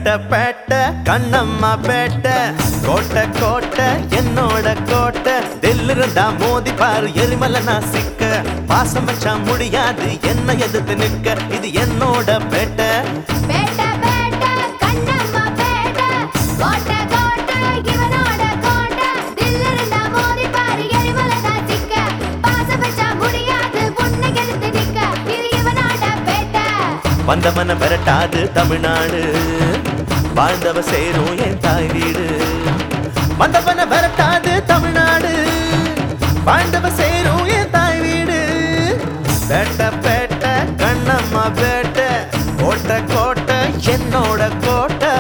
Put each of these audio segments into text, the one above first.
பேட்ட கண்ணம்மா பேட்ட கோட்டை கோட்டை என்னோட கோட்டை டெல்லிருந்தா மோதி பாரு எரிமலை நான் சிக்க பாசம் வச்சா முடியாது என்ன எதிர்த்து நிக்க இது என்னோட பேட்ட பேட்ட பேட்ட கண்ணம்மா பேட்ட கோட்டை கோட்டை இவனோட கோட்டை தில்லிருந்தா மோதி பாரு எரிமலை தான் சிக்க பாசம் வச்சா முடியாது உன்னை எதிர்த்து நிக்க இது இவனோட பேட்ட வந்தவன விரட்டாது தமிழ்நாடு வாழ்ந்தவ சேரும் என் தாய் வீடு வந்தவன விரட்டாது தமிழ்நாடு வாழ்ந்தவ சேரும் என் தாய் வீடு பேட்ட பேட்ட கண்ணம்மா பேட்ட கோட்டை கோட்டை என்னோட கோட்டை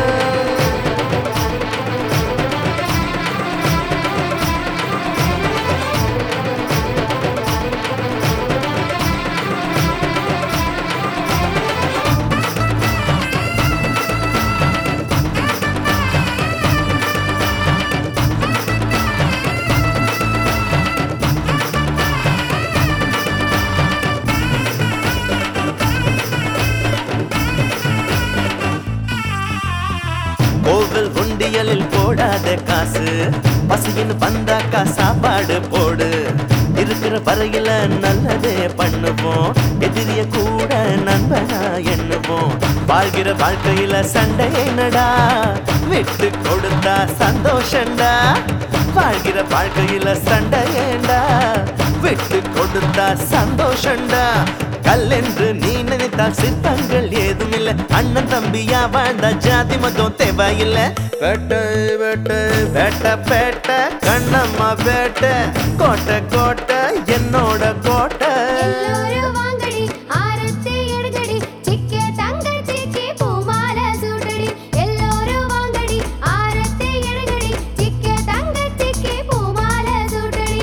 கோவில் உண்டியலில் போடாத காசு பசின்னு வந்தாக்கா சாப்பாடு போடு இருக்கிற வரையில நல்லதே பண்ணுவோம் எதிரிய கூட நண்பனா எண்ணுவோம் வாழ்கிற வாழ்க்கையில சண்டை என்னடா விட்டு கொடுத்தா சந்தோஷண்டா வாழ்கிற வாழ்க்கையில சண்டை ஏண்டா விட்டு கொடுத்தா சந்தோஷண்டா கல்லென்று நீ நினைத்தால் சிற்பங்கள் ஏதும் இல்ல அண்ணன் தம்பியா வாழ்ந்தா ஜாதி மதம் தேவையில்ல பேட்ட பேட்ட பேட்ட பேட்ட கண்ணம்மா பேட்ட கோட்டை கோட்டை என்னோட கோட்டை எல்லோரும் வாங்கடி ஆரத்தி எடுங்கடி சிக்கே தங்கச்சிக்கு பூமாலை சூடடி எல்லோரும் வாங்கடி ஆரத்தி எடுங்கடி சிக்கே தங்கச்சிக்கு பூமாலை சூடடி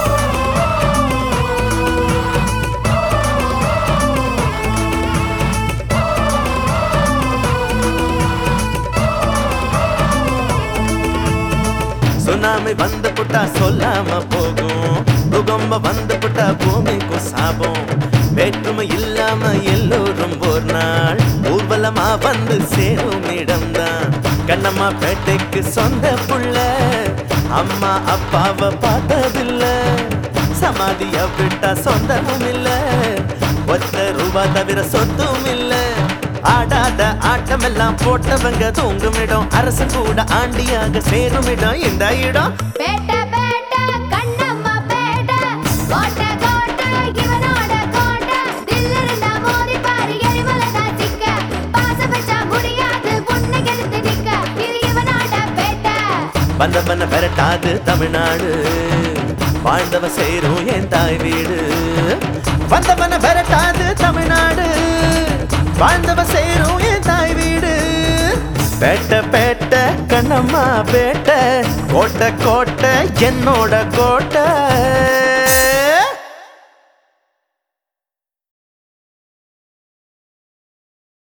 சுனாமி வந்து புட்டா சொல்லாம போகும் பூகம்ப வந்து புட்டா பூமிக்கும் சாபம் வேற்றுமை இல்லாம எல்லோரும் ஒரு நாள் ஊர்வலமா வந்து சேரும் இடம்தான் கண்ணம்மா பேட்டைக்கு சொந்த புள்ள அம்மா அப்பாவை பார்த்ததில்ல சமாதிய விட்டா சொந்தமும் இல்ல ஒத்த ரூபா தவிர சொத்தும் இல்ல ஆடாத ஆட்டம் எல்லாம் போட்டவங்க தூங்கும் இடம் அரசு கூட ஆண்டியாக சேரும் இடம் இந்த இடம் பேட்ட பேட்ட கண்ணம்மா பேட்ட கோட்டை கோட்டை இவனோட கோட்டை தில்லிருந்தா மோதி பாரு எரிமலை தான் சிக்க பாசம் வச்சா முடியாது உன்னை எதிர்த்து நிக்க இது இவனோட பேட்ட வந்தவன விரட்டாது தமிழ்நாடு வாழ்ந்தவ சேரும் என் தாய் வீடு வந்தவன விரட்டாது தமிழ்நாடு வாழ்ந்தவ சேரும் என் தாய் வீடு பேட்ட பேட்ட கண்ணம்மா பேட்ட கோட்டை கோட்டை என்னோட கோட்டை